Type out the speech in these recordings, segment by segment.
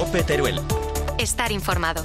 COPE Teruel. Estar informado.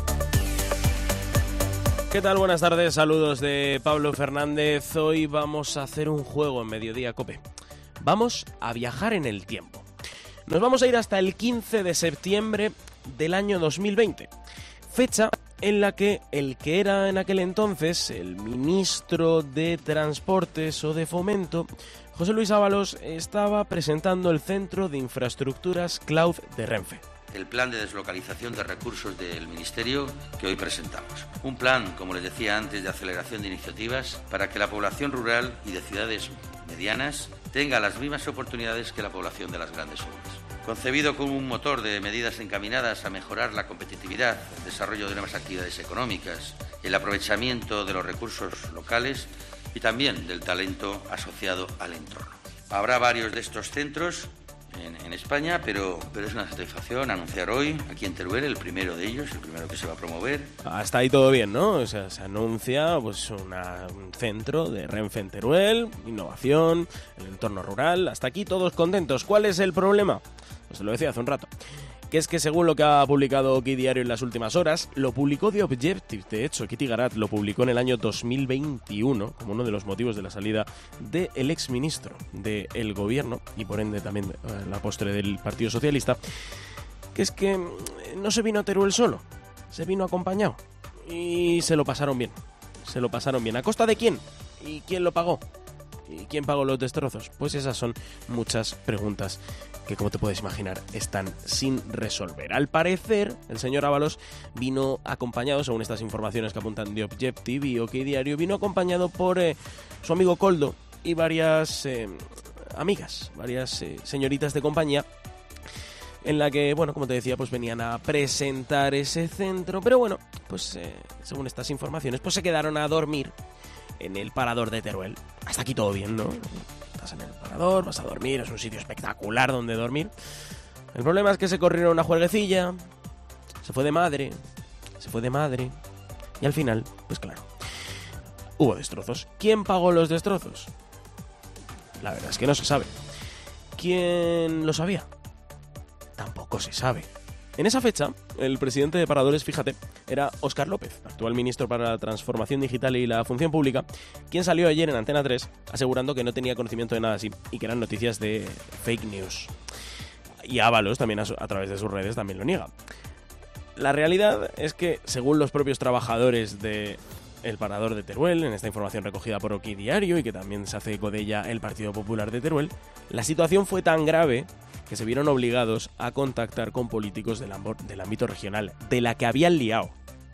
¿Qué tal? Buenas tardes, saludos de Pablo Fernández. Hoy vamos a hacer un juego en Mediodía COPE. Vamos a viajar en el tiempo. Nos vamos a ir hasta el 15 de septiembre del año 2020, fecha en la que el que era en aquel entonces el ministro de Transportes o de Fomento, José Luis Ábalos, estaba presentando el Centro de Infraestructuras Cloud de Renfe. El plan de deslocalización de recursos del Ministerio que hoy presentamos. Un plan, como les decía antes, de aceleración de iniciativas para que la población rural y de ciudades medianas tenga las mismas oportunidades que la población de las grandes urbes. Concebido como un motor de medidas encaminadas a mejorar la competitividad, el desarrollo de nuevas actividades económicas, el aprovechamiento de los recursos locales y también del talento asociado al entorno. Habrá varios de estos centros en España, pero es una satisfacción anunciar hoy, aquí en Teruel, el primero de ellos, el primero que se va a promover. Hasta ahí todo bien, ¿no? O sea, se anuncia pues un centro de Renfe en Teruel, innovación, el entorno rural, hasta aquí todos contentos. ¿Cuál es el problema? Pues te lo decía hace un rato, que es que según lo que ha publicado OK Diario en las últimas horas, lo publicó The Objective, de hecho, Kitty Garat lo publicó en el año 2021 como uno de los motivos de la salida del exministro del gobierno y por ende también la postre del Partido Socialista, que es que no se vino a Teruel solo, se vino acompañado y se lo pasaron bien. ¿A costa de quién? ¿Y quién lo pagó? ¿Y quién pagó los destrozos? Pues esas son muchas preguntas que, como te puedes imaginar, están sin resolver. Al parecer, el señor Ábalos vino acompañado, según estas informaciones que apuntan The Objective y OK Diario, vino acompañado por su amigo Koldo y varias amigas, varias señoritas de compañía, en la que, bueno, como te decía, pues venían a presentar ese centro, pero bueno, pues según estas informaciones, pues se quedaron a dormir en el parador de Teruel. Hasta aquí todo bien, ¿no? Estás en el parador, vas a dormir, es un sitio espectacular donde dormir. El problema es que se corrieron una juerguecilla, se fue de madre, y al final, pues claro, hubo destrozos. ¿Quién pagó los destrozos? La verdad es que no se sabe. ¿Quién lo sabía? Tampoco se sabe. En esa fecha, el presidente de Paradores, fíjate, era Óscar López, actual ministro para la Transformación Digital y la Función Pública, quien salió ayer en Antena 3 asegurando que no tenía conocimiento de nada así y que eran noticias de fake news. Y Ábalos también a través de sus redes también lo niega. La realidad es que, según los propios trabajadores de el Parador de Teruel, en esta información recogida por OK Diario y que también se hace eco de ella el Partido Popular de Teruel, la situación fue tan grave que se vieron obligados a contactar con políticos del ámbito regional, de la que habían liado.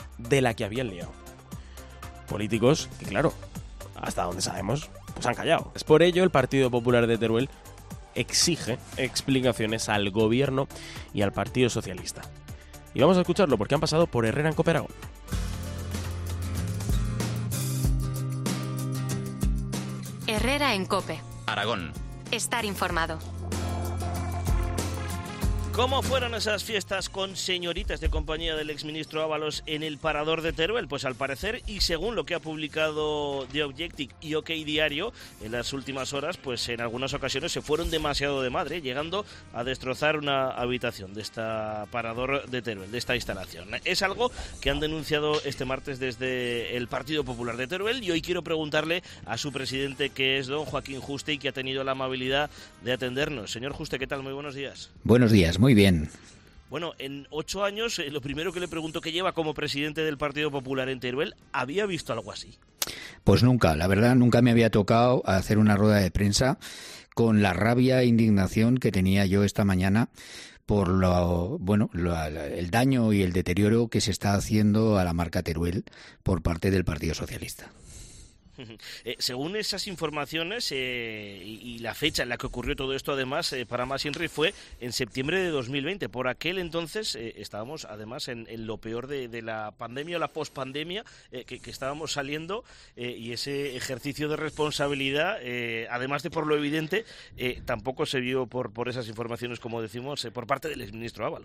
Políticos que, claro, hasta donde sabemos, pues han callado. Es por ello el Partido Popular de Teruel exige explicaciones al gobierno y al Partido Socialista. Y vamos a escucharlo porque han pasado por Herrera en COPE Aragón. Herrera en COPE Aragón. Estar informado. ¿Cómo fueron esas fiestas con señoritas de compañía del exministro Ábalos en el Parador de Teruel? Pues al parecer, y según lo que ha publicado The Objective y OK Diario en las últimas horas, pues en algunas ocasiones se fueron demasiado de madre, llegando a destrozar una habitación de esta Parador de Teruel, de esta instalación. Es algo que han denunciado este martes desde el Partido Popular de Teruel y hoy quiero preguntarle a su presidente, que es don Joaquín Juste, y que ha tenido la amabilidad de atendernos. Señor Juste, ¿qué tal? Muy buenos días. Buenos días. Muy bien. Bueno, en 8 años, lo primero que le pregunto que lleva como presidente del Partido Popular en Teruel, ¿había visto algo así? Pues nunca, la verdad, nunca me había tocado hacer una rueda de prensa con la rabia e indignación que tenía yo esta mañana por el daño y el deterioro que se está haciendo a la marca Teruel por parte del Partido Socialista. Según esas informaciones y la fecha en la que ocurrió todo esto, además, para más Inri fue en septiembre de 2020. Por aquel entonces estábamos, además, en lo peor de la pandemia o la pospandemia que estábamos saliendo, y ese ejercicio de responsabilidad, además de por lo evidente, tampoco se vio por esas informaciones, como decimos, por parte del exministro Ábalos.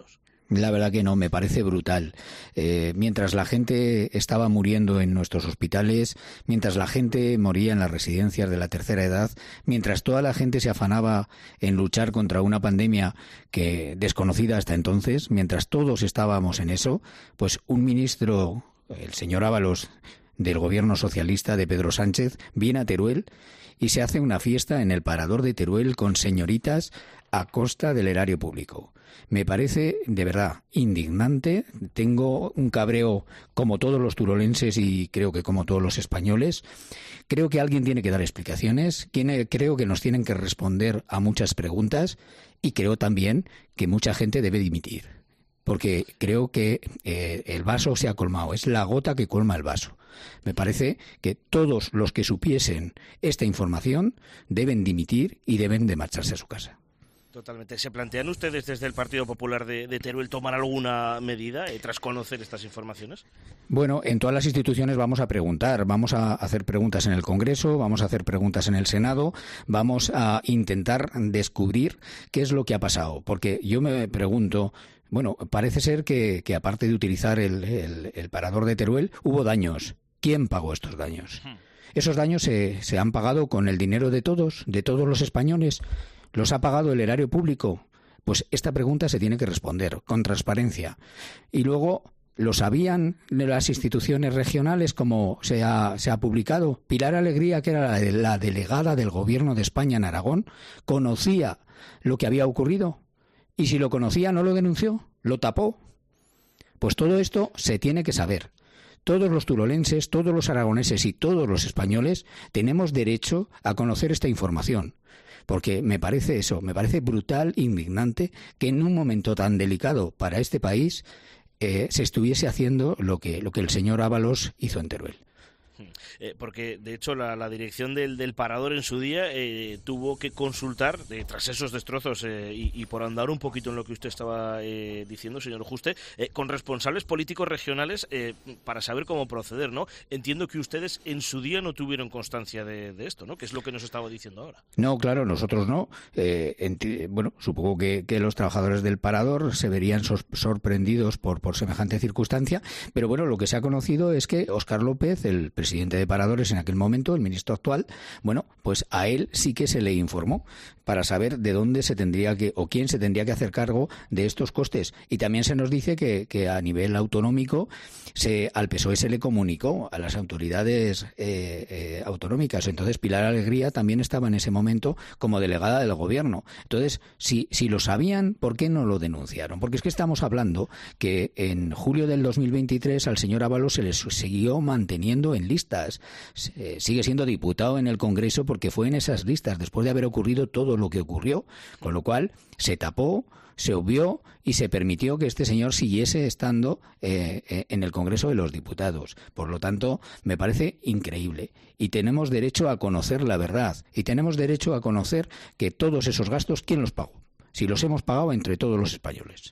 La verdad que no, me parece brutal. Mientras la gente estaba muriendo en nuestros hospitales, mientras la gente moría en las residencias de la tercera edad, mientras toda la gente se afanaba en luchar contra una pandemia que desconocida hasta entonces, mientras todos estábamos en eso, pues un ministro, el señor Ábalos, del gobierno socialista de Pedro Sánchez, viene a Teruel y se hace una fiesta en el parador de Teruel con señoritas a costa del erario público. Me parece, de verdad, indignante. Tengo un cabreo como todos los turolenses y creo que como todos los españoles. Creo que alguien tiene que dar explicaciones. Creo que nos tienen que responder a muchas preguntas y creo también que mucha gente debe dimitir. Porque creo que el vaso se ha colmado. Es la gota que colma el vaso. Me parece que todos los que supiesen esta información deben dimitir y deben de marcharse a su casa. Totalmente. ¿Se plantean ustedes desde el Partido Popular de Teruel tomar alguna medida tras conocer estas informaciones? Bueno, en todas las instituciones vamos a preguntar, vamos a hacer preguntas en el Congreso, vamos a hacer preguntas en el Senado, vamos a intentar descubrir qué es lo que ha pasado. Porque yo me pregunto, bueno, parece ser que aparte de utilizar el parador de Teruel, hubo daños. ¿Quién pagó estos daños? Esos daños se han pagado con el dinero de todos los españoles. ¿Los ha pagado el erario público? Pues esta pregunta se tiene que responder con transparencia. Y luego, ¿lo sabían de las instituciones regionales como se ha publicado? Pilar Alegría, que era la delegada del Gobierno de España en Aragón, ¿conocía lo que había ocurrido? Y si lo conocía, ¿no lo denunció? ¿Lo tapó? Pues todo esto se tiene que saber. Todos los turolenses, todos los aragoneses y todos los españoles tenemos derecho a conocer esta información. Porque me parece brutal, indignante, que en un momento tan delicado para este país se estuviese haciendo lo que el señor Ábalos hizo en Teruel. Porque de hecho la dirección del parador en su día tuvo que consultar tras esos destrozos y por andar un poquito en lo que usted estaba diciendo, señor Juste, con responsables políticos regionales para saber cómo proceder, ¿no? Entiendo que ustedes en su día no tuvieron constancia de esto, ¿no? Que es lo que nos estaba diciendo ahora. No, claro, nosotros no. Bueno, supongo que los trabajadores del parador se verían sorprendidos por semejante circunstancia, pero bueno, lo que se ha conocido es que Óscar López, el presidente de Paradores en aquel momento, el ministro actual, bueno, pues a él sí que se le informó para saber de dónde se tendría que, o quién se tendría que hacer cargo de estos costes. Y también se nos dice que a nivel autonómico al PSOE se le comunicó a las autoridades autonómicas. Entonces Pilar Alegría también estaba en ese momento como delegada del gobierno. Entonces, si lo sabían, ¿por qué no lo denunciaron? Porque es que estamos hablando que en julio del 2023 al señor Ábalos se le siguió manteniendo en listas. Sigue siendo diputado en el Congreso porque fue en esas listas después de haber ocurrido todo lo que ocurrió, con lo cual se tapó, se obvió y se permitió que este señor siguiese estando en el Congreso de los Diputados. Por lo tanto, me parece increíble. Y tenemos derecho a conocer la verdad. Y tenemos derecho a conocer que todos esos gastos, ¿quién los pagó? Si los hemos pagado entre todos los españoles.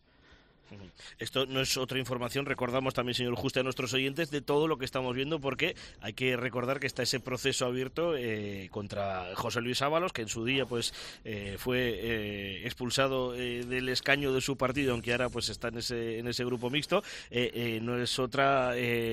Esto no es otra información, recordamos también, señor Juste, a nuestros oyentes de todo lo que estamos viendo, porque hay que recordar que está ese proceso abierto contra José Luis Ábalos, que en su día pues fue expulsado del escaño de su partido, aunque ahora pues está en ese grupo mixto. No es otra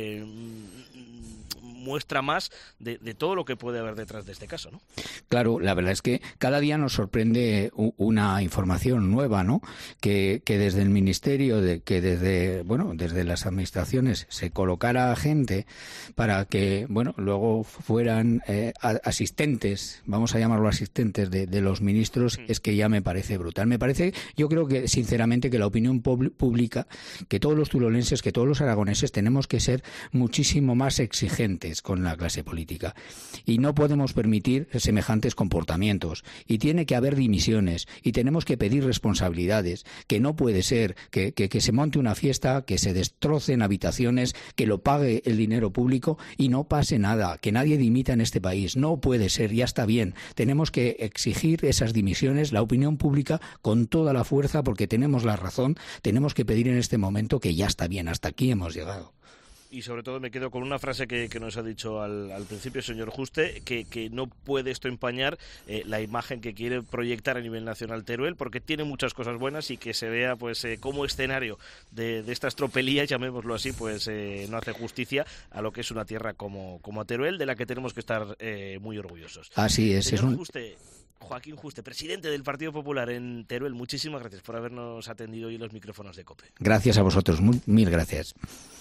muestra más de todo lo que puede haber detrás de este caso, ¿no? Claro, la verdad es que cada día nos sorprende una información nueva, ¿no? Que desde el Ministerio, desde las administraciones se colocara gente para que, bueno, luego fueran asistentes, vamos a llamarlo asistentes de los ministros, es que ya me parece brutal. Yo creo que, sinceramente, que la opinión pública, que todos los turolenses, que todos los aragoneses tenemos que ser muchísimo más exigentes con la clase política y no podemos permitir semejantes comportamientos y tiene que haber dimisiones y tenemos que pedir responsabilidades, que no puede ser que se monte una fiesta, que se destrocen habitaciones, que lo pague el dinero público y no pase nada, que nadie dimita en este país. No puede ser, ya está bien. Tenemos que exigir esas dimisiones, la opinión pública con toda la fuerza, porque tenemos la razón, tenemos que pedir en este momento que ya está bien, hasta aquí hemos llegado. Y sobre todo me quedo con una frase que nos ha dicho al principio, señor Juste, que no puede esto empañar la imagen que quiere proyectar a nivel nacional Teruel, porque tiene muchas cosas buenas y que se vea pues como escenario de estas tropelías, llamémoslo así, pues no hace justicia a lo que es una tierra como Teruel, de la que tenemos que estar muy orgullosos. Así es. Señor Juste, Joaquín Juste, presidente del Partido Popular en Teruel, muchísimas gracias por habernos atendido hoy en los micrófonos de COPE. Gracias a vosotros, mil gracias.